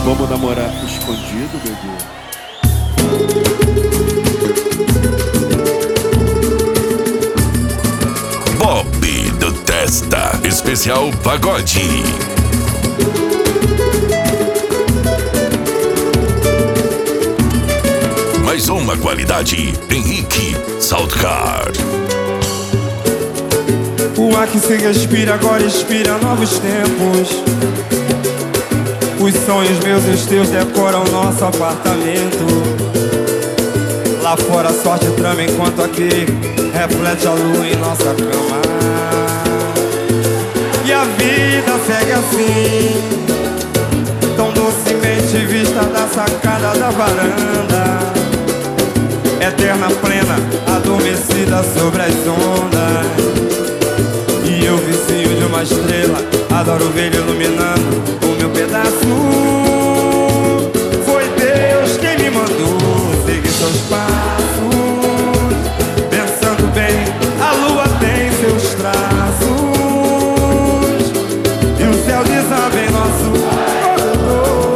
Vamos namorar escondido, bebê? Bob do Testa, especial pagode. Mais uma qualidade, Henrique Saltcar. O ar que se respira agora inspira novos tempos. Os sonhos meus e os teus decoram nosso apartamento. Lá fora a sorte trama enquanto aqui reflete a lua em nossa cama. E a vida segue assim, tão docemente vista da sacada da varanda. Eterna plena, adormecida sobre as ondas. E eu vizinho de uma estrela, adoro ver iluminando o meu pedaço. Foi Deus quem me mandou seguir seus passos. Pensando bem, a lua tem seus traços. E o céu desaba em nosso corredor.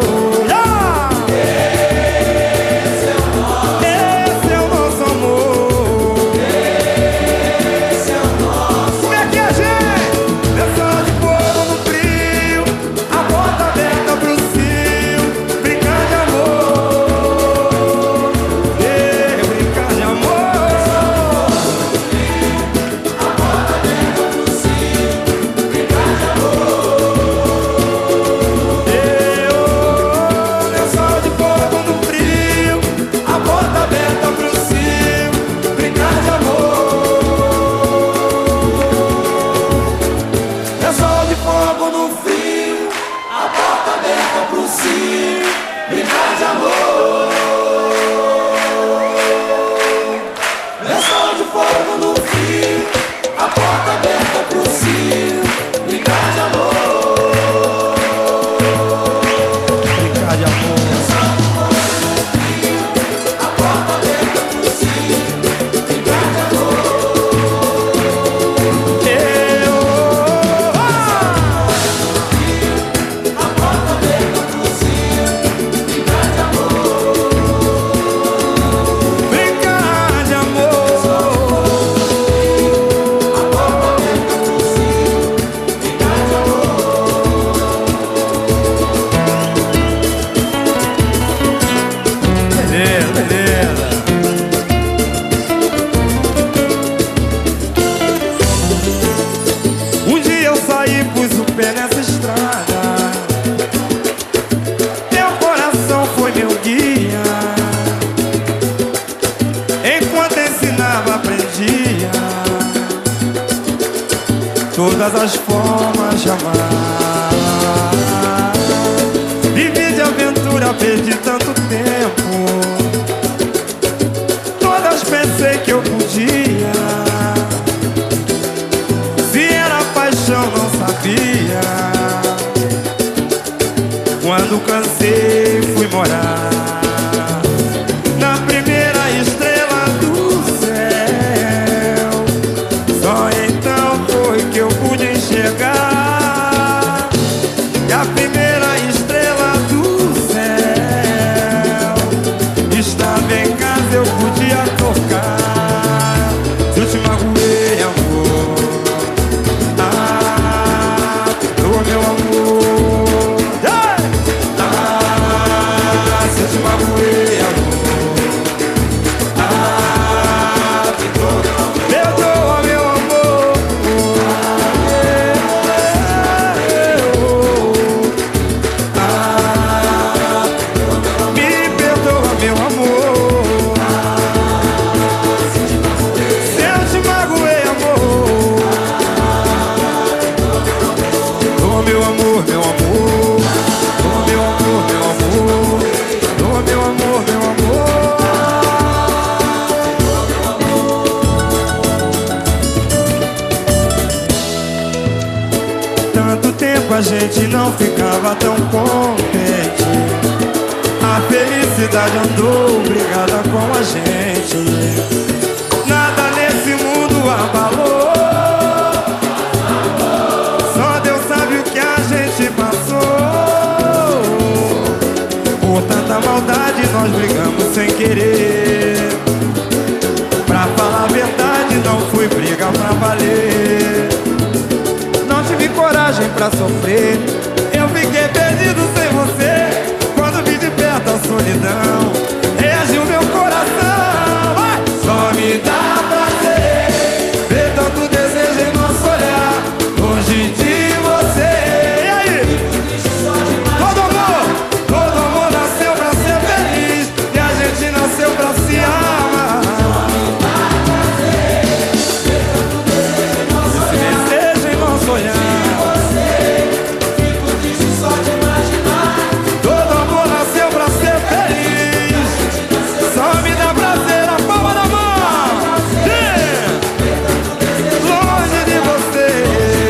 Esse é o nosso amor. Esse é o nosso. Como é que é, gente? Lençol de fogo no frio, a porta aberta pro cio, brincar de amor. Brincar de amor. A porta aberta pro cio, brincar de amor. Lençol de fogo no frio, a porta aberta pro cio, brincar de amor. Lençol de fogo no frio, a porta aberta pro cio, brincar de amor. Lençol de fogo no frio, a porta aberta pro cio, brincar de amor. Brincar de amor. A porta aberta pro cio, brincar de amor. A porta aberta pro cio, brincar de amor. Brincar de amor. A porta aberta pro cio, brincar de amor. Beleza, beleza. Um dia eu saí, pus o pé nessa estrada. Teu coração foi meu guia. Enquanto ensinava, aprendia todas as formas de amar. Vivi de aventura, perdi tanto tempo. Todas pensei que eu podia. Se era paixão, não sabia. Quando cansei, fui morar na primeira estrela do céu. Só então foi que eu pude enxergar que a primeira estrela do céu estava em casa, eu podia tocar. Se eu te magoei, amor, perdoa meu amor. Se eu te magoei, amor, perdoa meu amor. Me perdoa meu amor. Se eu te magoei, amor, perdoa meu amor, meu amor. Perdoa meu amor, meu amor. Perdoa meu amor, meu amor. Tanto tempo a gente não ficava tão contente. A felicidade andou brigada com a gente. Nada nesse mundo abalou. Só Deus sabe o que a gente passou. da maldade nós brigamos sem querer. Pra falar a verdade, não fui briga pra valer. Não tive coragem pra sofrer. Eu fiquei perdido sem você. Quando vi de perto a solidão, reagiu meu coração. Vai! Só me dá prazer ver tanto desejo em nosso olhar. Longe de você. E aí? Todo amor nasceu pra ser feliz. E a gente nasceu pra se amar. Esse desejo em nosso olhar. Todo amor nasceu pra ser feliz. Só me dá prazer, a palma da mão. Longe de você.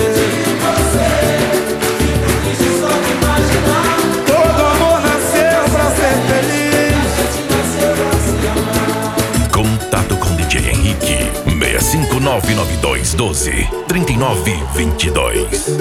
Todo amor nasceu pra ser feliz. Contato com DJ Henrique 6599212 3922.